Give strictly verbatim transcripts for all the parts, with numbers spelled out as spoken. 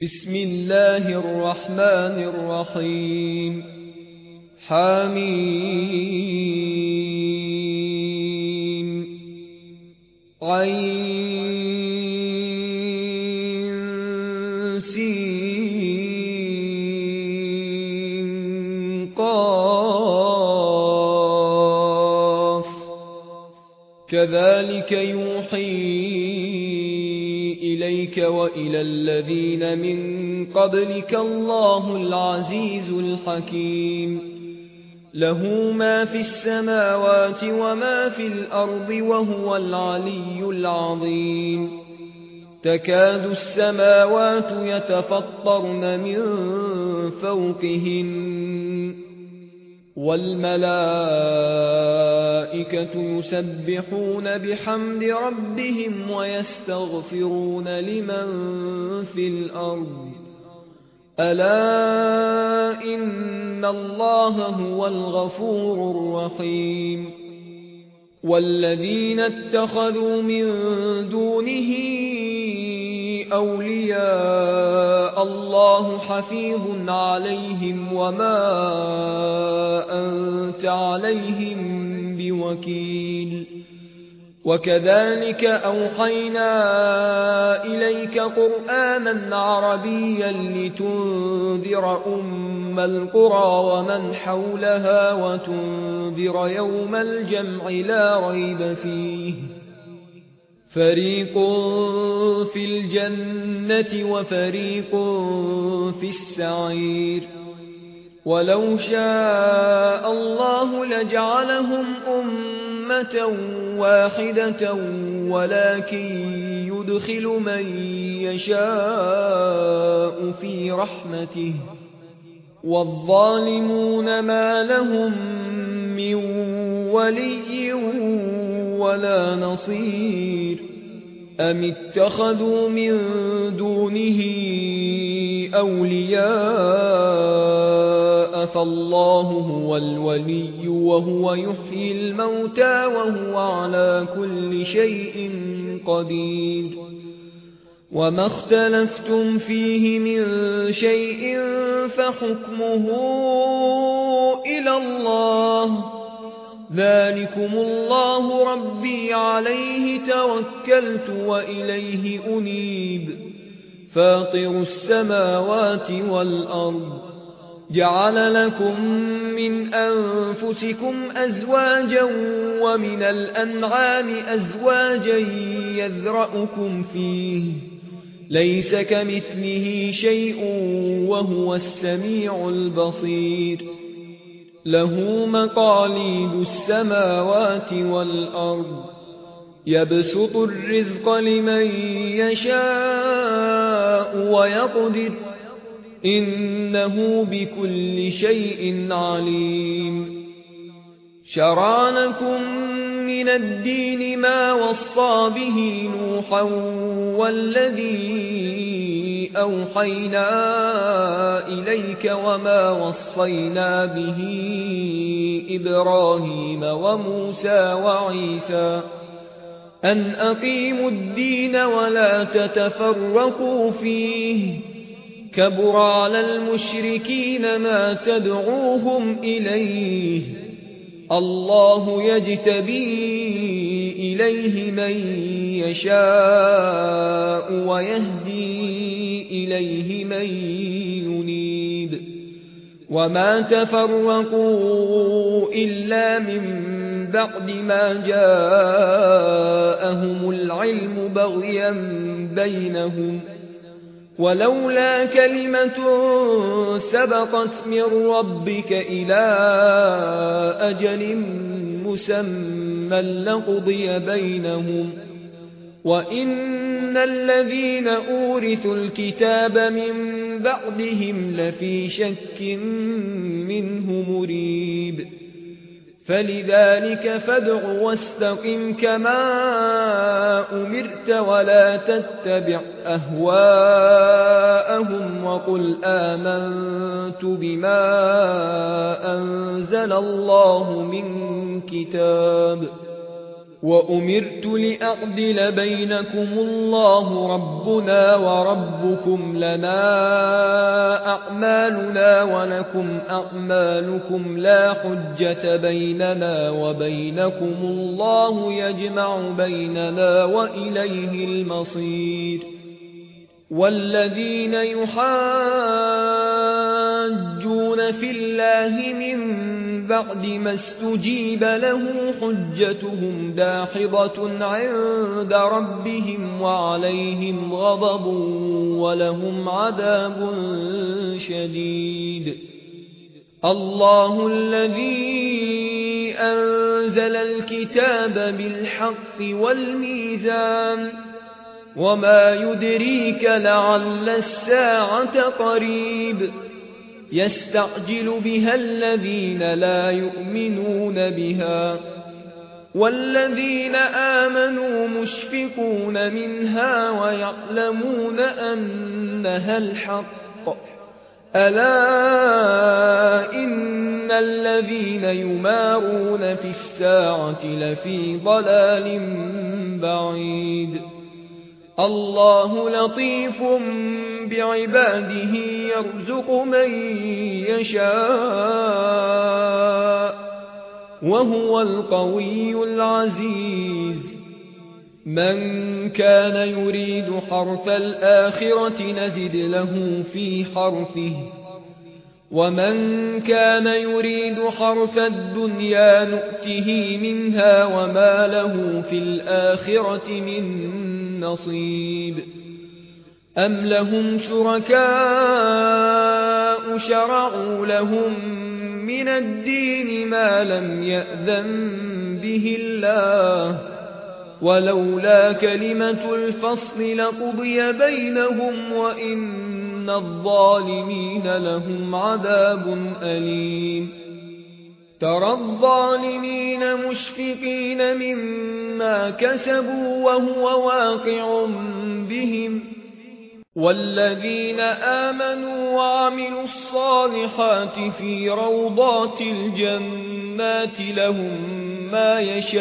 بسم الله الرحمن الرحيم حميم عين سين قاف كذلك يوحي إليك وإلى الذين من قبلك الله العزيز الحكيم له ما في السماوات وما في الأرض وهو العلي العظيم تكاد السماوات يتفطرن من فوقهن والملائكة يسبحون بحمد ربهم ويستغفرون لمن في الأرض ألا إن الله هو الغفور الرحيم والذين اتخذوا من دونه أولياء الله حفيظ عليهم وما أنت عليهم بوكيل وكذلك أوحينا إليك قرآنا عربيا لتنذر أم القرى ومن حولها وتنذر يوم الجمع لا ريب فيه فريق في الجنة وفريق في السعير ولو شاء الله لجعلهم أمة واحدة ولكن يدخل من يشاء في رحمته والظالمون ما لهم من ولي ولا نصير أم اتخذوا من دونه أولياء فالله هو الولي وهو يحيي الموتى وهو على كل شيء قدير وما اختلفتم فيه من شيء فحكمه إلى الله ذلكم الله ربي عليه توكلت وإليه أنيب فاطر السماوات والأرض جعل لكم من أنفسكم أزواجا ومن الأنعام أزواجا يذرأكم فيه ليس كمثله شيء وهو السميع البصير له مقاليد السماوات والأرض يبسط الرزق لمن يشاء ويقدر إنه بكل شيء عليم شرع لكم من الدين ما وصى به نوحا والذي أوحينا إليك وما وصينا به إبراهيم وموسى وعيسى أن أقيموا الدين ولا تتفرقوا فيه كبر على المشركين ما تدعوهم إليه الله يجتبي إليه من يشاء ويهدي إليه من ينيب وما تفرقوا إلا من بعد ما جاءهم العلم بغيا بينهم ولولا كلمة سبقت من ربك إلى أجل مسمى لقضي بينهم وإن الذين أورثوا الكتاب من بعدهم لفي شك منه مريب فلذلك فادع واستقم كما أمرت ولا تتبع أهواءهم وقل آمنت بما أنزل الله من كتاب وأمرت لأعدل بينكم الله ربنا وربكم لنا أعمالنا ولكم أعمالكم لا حجة بيننا وبينكم الله يجمع بيننا وإليه المصير والذين يحاجون في الله من بعد ما استجيب له حجتهم داحضة عند ربهم وعليهم غضب ولهم عذاب شديد. الله الذي أنزل الكتاب بالحق والميزان وما يدريك لعل الساعة قريب يستعجل بها الذين لا يؤمنون بها والذين آمنوا مشفقون منها ويعلمون أنها الحق ألا إن الذين يمارون في الساعة لفي ضلال بعيد. الله لطيف بعباده يرزق من يشاء وهو القوي العزيز. من كان يريد حرث الآخرة نزد له في حرثه ومن كان يريد حرث الدنيا نؤته منها وما له في الآخرة من نصيب. أم لهم شركاء شرعوا لهم من الدين ما لم يأذن به الله ولولا كلمة الفصل لقضي بينهم وإن الظالمين لهم عذاب أليم. ترى الظالمين مشفقين مما كسبوا وهو واقع بهم والذين آمنوا وعملوا الصالحات في روضات الجنات لهم ما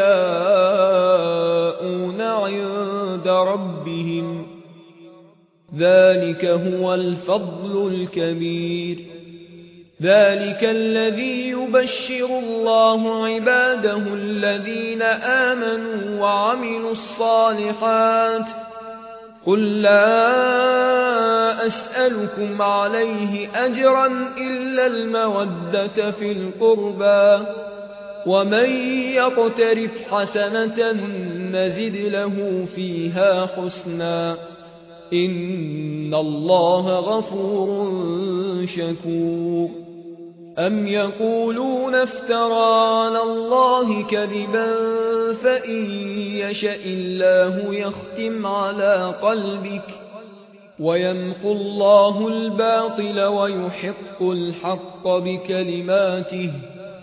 يشاءون عند ربهم ذلك هو الفضل الكبير. ذلك الذي يبشر الله عباده الذين آمنوا وعملوا الصالحات قل لا أسألكم عليه أجرا إلا المودة في القربى ومن يقترف حسنة نزد له فيها حسنا إن الله غفور شكور. أم يقولون افترى على الله كذبا فإن يشأ الله يختم على قلبك ويمحو الله الباطل ويحق الحق بكلماته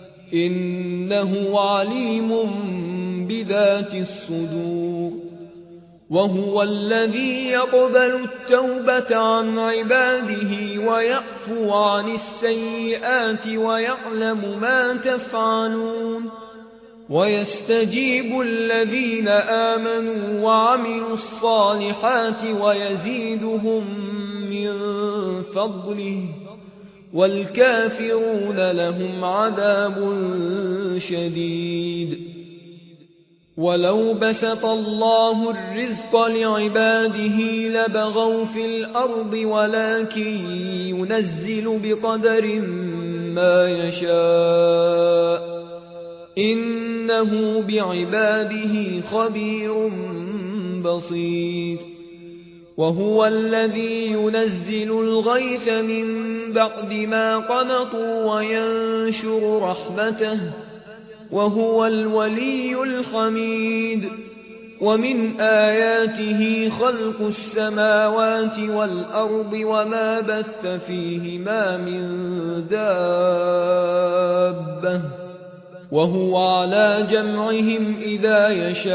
إنه عليم بذات الصدور. وهو الذي يقبل التوبة عن عباده ويعفو عن السيئات ويعلم ما تفعلون ويستجيب الذين آمنوا وعملوا الصالحات ويزيدهم من فضله والكافرون لهم عذاب شديد. ولو بسط الله الرزق لعباده لبغوا في الأرض ولكن ينزل بقدر ما يشاء إنه بعباده خبير بصير. وهو الذي ينزل الغيث من بعد ما قنطوا وينشر رحمته وهو الولي الحميد. ومن آياته خلق السماوات والأرض وما بث فيهما من دابة وهو على جمعهم إذا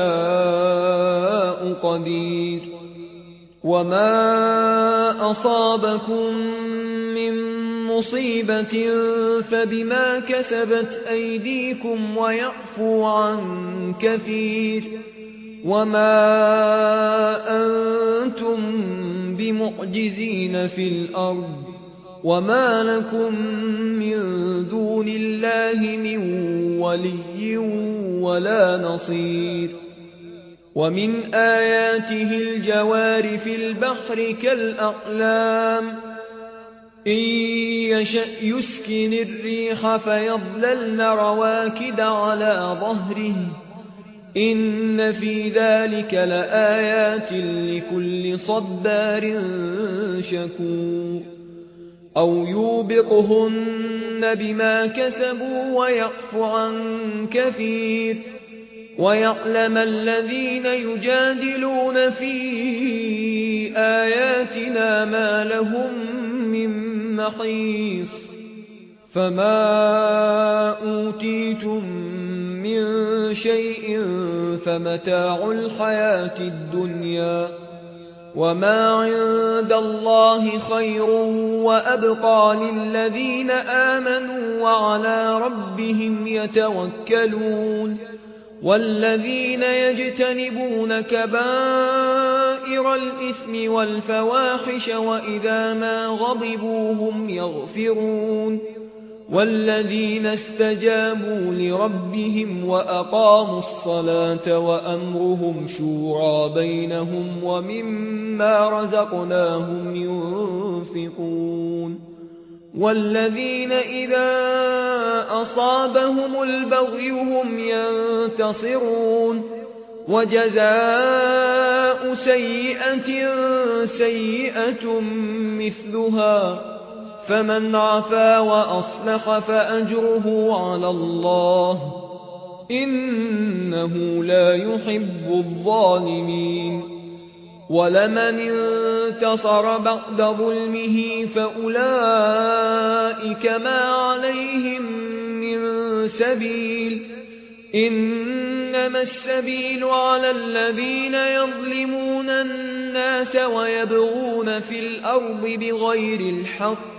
يشاء قدير. وما أصابكم من مصيبة فبما كسبت أيديكم ويعفو عن كثير وما أنتم بمعجزين في الأرض وما لكم من دون الله من ولي ولا نصير. ومن آياته الجوار في البحر كالأعلام إن يشأ يسكن الريح فيظللن رواكد على ظهره إن في ذلك لآيات لكل صبار شكور. أو يوبقهن بما كسبوا ويعفو عن كثير ويعلم الذين يجادلون في آياتنا ما لهم من محيص. فما أوتيتم من شيء فمتاع الحياة الدنيا وما عند الله خير وأبقى للذين آمنوا وعلى ربهم يتوكلون. والذين يجتنبون كبائر الإثم والفواحش وإذا ما غضبوا هم يغفرون. والذين استجابوا لربهم وأقاموا الصلاة وأمرهم شورى بينهم ومما رزقناهم ينفقون. والذين إذا أصابهم البغي هم ينتصرون. وجزاء سيئة سيئة مثلها فمن عفا وأصلح فأجره على الله إنه لا يحب الظالمين. ولمن انتصر بعد ظلمه فأولئك ما عليهم من سبيل إنما السبيل على الذين يظلمون الناس ويبغون في الأرض بغير الحق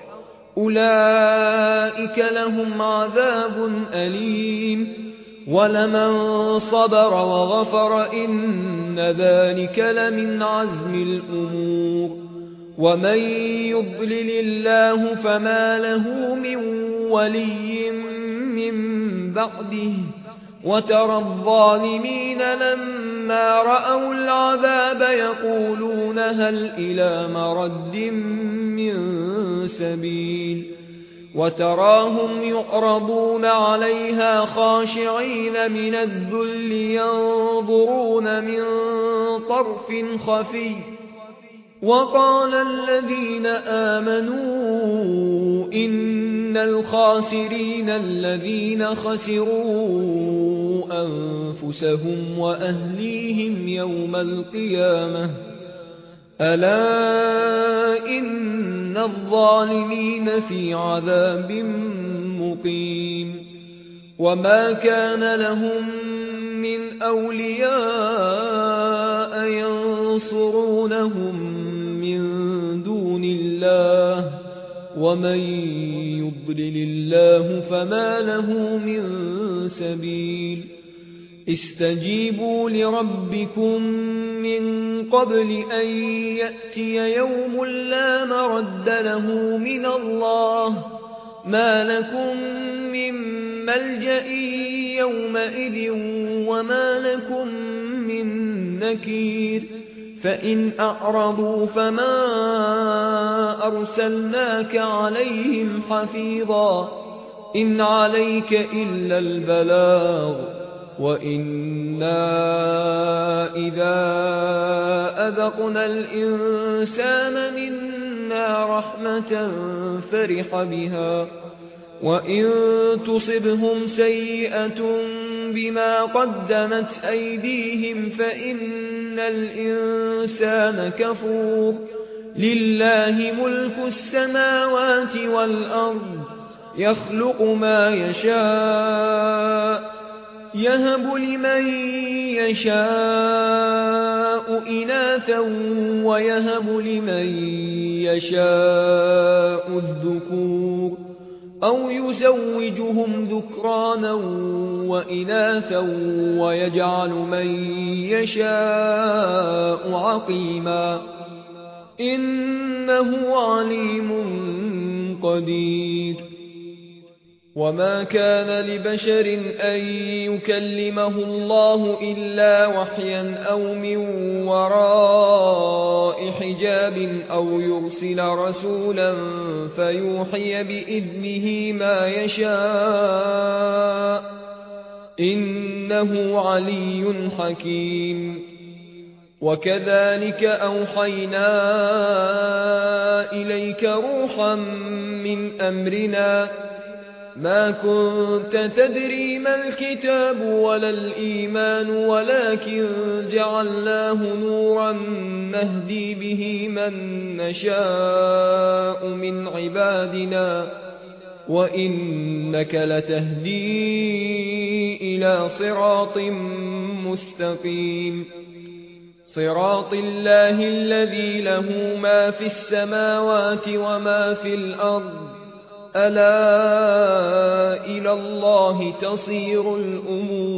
أولئك لهم عذاب أليم. ولمن صبر وغفر إن ذلك لمن عزم الأمور. ومن يضلل الله فما له من ولي من بعده وترى الظالمين لما رأوا العذاب يقولون هل إلى مرد من سبيل. وتراهم يعرضون عليها خاشعين من الذل ينظرون من طرف خفي. وقال الذين آمنوا إن الخاسرين الذين خسروا أنفسهم وأهليهم يوم القيامة ألا إن الظالمين في عذاب مقيم. وما كان لهم من أولياء ينصرونهم من دون الله ومن يضلل الله فما له من سبيل. استجيبوا لربكم من قبل أن يأتي يوم لا مرد له من الله ما لكم من ملجأ يومئذ وما لكم من نكير. فإن أعرضوا فما أرسلناك عليهم حفيظا إن عليك إلا البلاغ وإنا إذا أذقنا الإنسان منا رحمة فرح بها وإن تصبهم سيئة بما قدمت أيديهم فإن الإنسان كفور. لله ملك السماوات والأرض يخلق ما يشاء يهب لمن يشاء إناثا ويهب لمن يشاء الذكور أو يزوجهم ذكرانا وإناثا ويجعل من يشاء عقيما إنه عليم قدير. وما كان لبشر أن يكلمه الله إلا وحيا أو من وراء حجاب أو يرسل رسولا فيوحي بإذنه ما يشاء إنه علي حكيم. وكذلك أوحينا إليك روحا من أمرنا ما كنت تدري ما الكتاب ولا الإيمان ولكن جعلناه نورا نهدي به من نشاء من عبادنا وإنك لتهدي إلى صراط مستقيم صراط الله الذي له ما في السماوات وما في الأرض ألا إلى الله تصير الأمور.